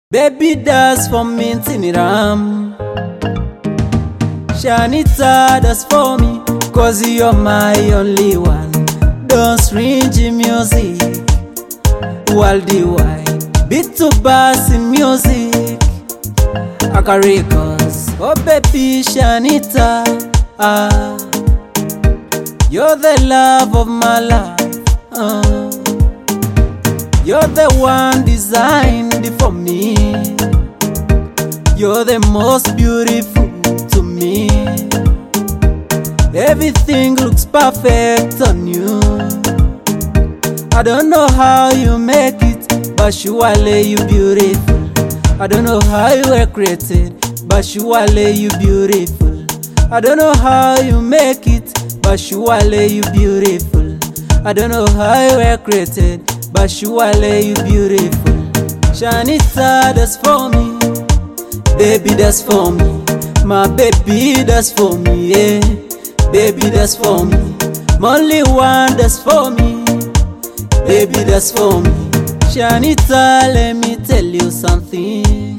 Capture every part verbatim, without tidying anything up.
Baby, that's for me, Tiniram. Shanita, that's for me, cause you're my only one. Don't stringy music, Waldy wide, beat to bass in music, Acaricos. Oh baby, Shanita, ah, you're the love of my life, ah. You're the one designed for me. You're the most beautiful to me. Everything looks perfect on you. I don't know how you make it, but surely you beautiful. I don't know how you were created, but surely you beautiful. I don't know how you make it, but surely you beautiful. I don't know how you were created, but surely you beautiful. Shanita, that's for me. Baby, that's for me. My baby, that's for me, yeah. Baby, that's for me. My only one, that's for me. Baby, that's for me. Shanita, let me tell you something.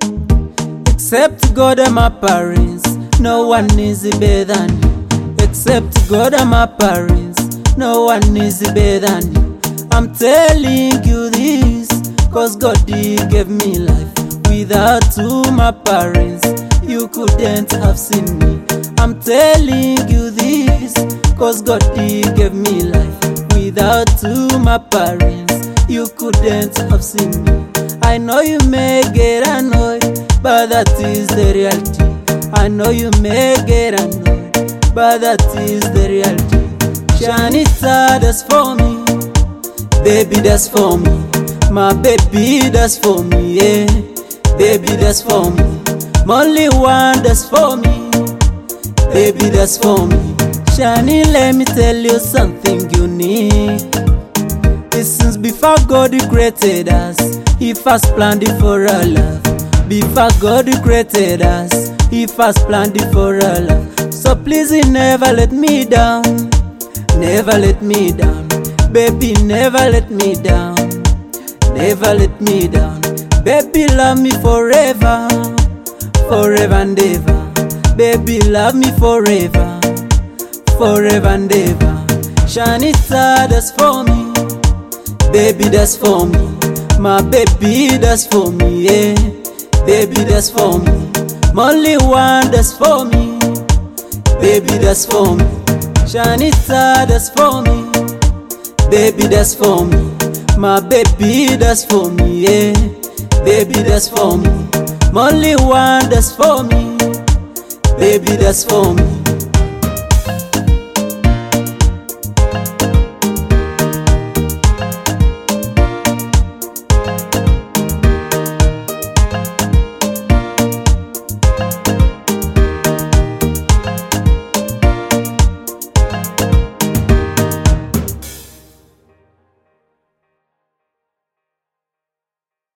Except God and my parents, no one is better than you. Except God and my parents, no one is better than you. I'm telling you this, cause God did give me life. Without you, my parents, you couldn't have seen me. I'm telling you this, cause God did give me life. Without you, my parents, you couldn't have seen me. I know you may get annoyed, but that is the reality. I know you may get annoyed, but that is the reality. Shanita, that's for me. Baby, that's for me. My baby, that's for me, yeah. Baby, that's for me. My only one, that's for me. Baby, that's for me. Shani, let me tell you something unique. It's since before God created us, He first planned it for our love. Before God created us, He first planned it for our love. So please, never let me down. Never let me down. Baby, never let me down. Never let me down. Baby, love me forever. Forever and ever. Baby, love me forever. Forever and ever. Shanita, that's for me. Baby, that's for me. My baby, that's for me, yeah. Baby, that's for me. My only one, that's for me. Baby, that's for me. Shanita, that's for me. Baby, that's for me. My baby, that's for me, yeah. Baby, that's for me. My only one, that's for me. Baby, that's for me.